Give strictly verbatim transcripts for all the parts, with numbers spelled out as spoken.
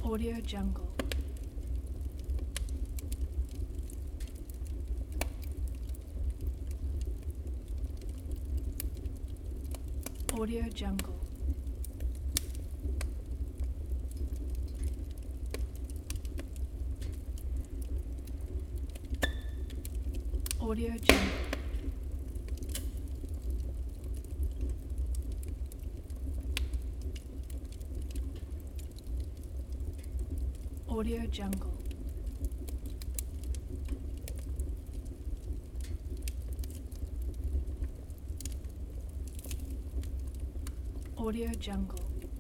Audio Jungle. Audio Jungle. Audio Jungle. Audio Jungle. Audio Jungle.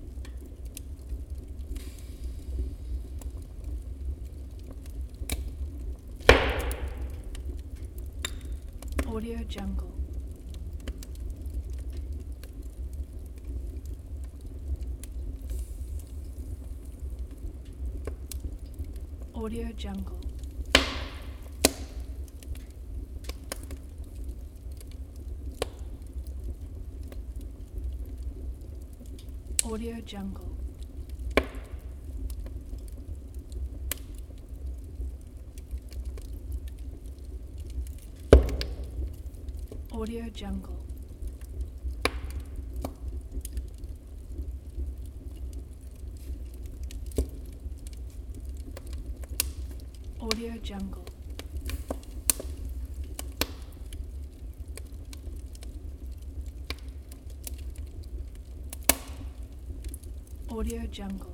Audio Jungle. Audio Jungle. Audio Jungle. Audio Jungle. Audio Jungle. Audio Jungle.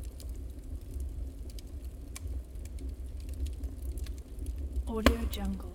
Audio Jungle.